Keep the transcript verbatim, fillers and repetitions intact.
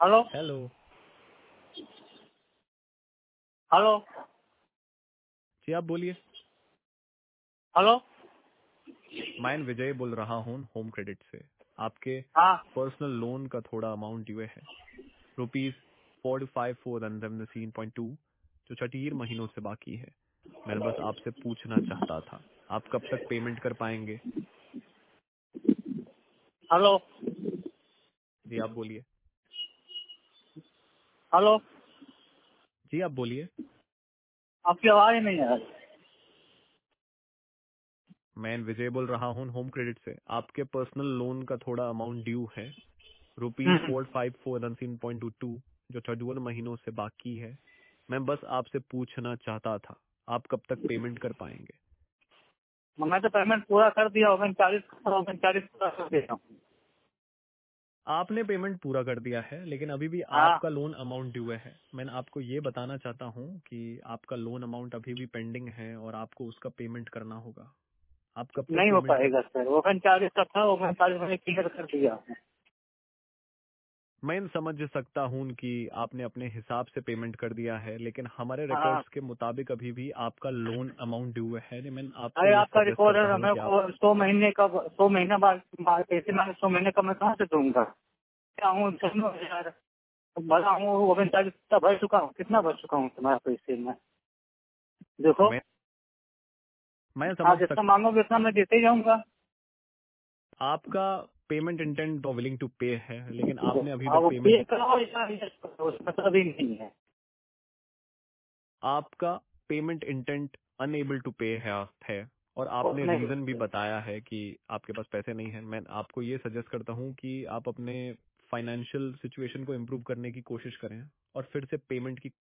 Hello hello. Hello जी आप बोलिए। Hello. मैं विजय बोल रहा हूँ होम क्रेडिट से। आपके हाँ पर्सनल लोन का थोड़ा अमाउंट ड्यू है, rupees forty five four seventeen point two, जो छठीर महीनों से बाकी है। मैंने बस आपसे पूछना चाहता था, आप कब तक पेमेंट कर पाएंगे? हेलो जी आप बोलिए। हेलो। जी आप बोलिए। आपकी आवाज ही नहीं आ रही। मैं विजय बोल रहा हूँ होम क्रेडिट से। आपके पर्सनल लोन का थोड़ा अमाउंट ड्यू है, rupees hmm, four five four seventeen point two two, जो चौवन महीनों से बाकी है। मैं बस आपसे पूछना चाहता था, आप कब तक पेमेंट कर पाएंगे? मैं तो पेमेंट पूरा कर दिया। ओवन चालीस ओवन चालीस पूरा कर दिया हूँ। आपने पेमेंट पूरा कर दिया है, लेकिन अभी भी हाँ, आपका लोन अमाउंट ड्यू है। मैं आपको ये बताना चाहता हूँ कि आपका लोन अमाउंट अभी भी पेंडिंग है और आपको उसका पेमेंट करना होगा। आप कब तक नहीं हो पेमेंट कर? पाएगा सर। ओवन चालीस का था, ओवन चालीस मैंने क्लियर कर दिया है। मैं समझ सकता हूँ कि आपने अपने हिसाब से पेमेंट कर दिया है, लेकिन हमारे हाँ, रिकॉर्ड्स के मुताबिक अभी भी आपका लोन अमाउंट ड्यू है। मैं आपको अरे ये आपका सजेस्ट रिकॉर्ड करता है। हूँ मैं कि आप वो सौ महीने का सौ महीने बाद बाद पैसे मैंने सौ महीने का मैं कहाँ से दूंगा? क्या हूँ सुनो यार, भला हूँ ओवन चालीस का भर चुका हूँ। कितना भर चुका हूँ तुम्हारे पैसे में? देखो, मैं मैं आप समझ जितना सकता। मांगोगे उतना मैं देते जाऊंगा। आपका पेमेंट इंटेंट तो विलिंग टू पे है, लेकिन आपने अभी अब तक वो पेमेंट, पे कराओ या ये करो, उसमें मतलब ही नहीं है। आपका payment intent unable to pay है, है और और आपने रीजन भी नहीं, बताया है कि आपके पास पैसे नहीं है। मैं आपको ये सजेस्ट करता हूँ कि आप अपने फाइनेंशियल सिचुएशन को इम्प्रूव करने की कोशिश करें और फिर से पेमेंट की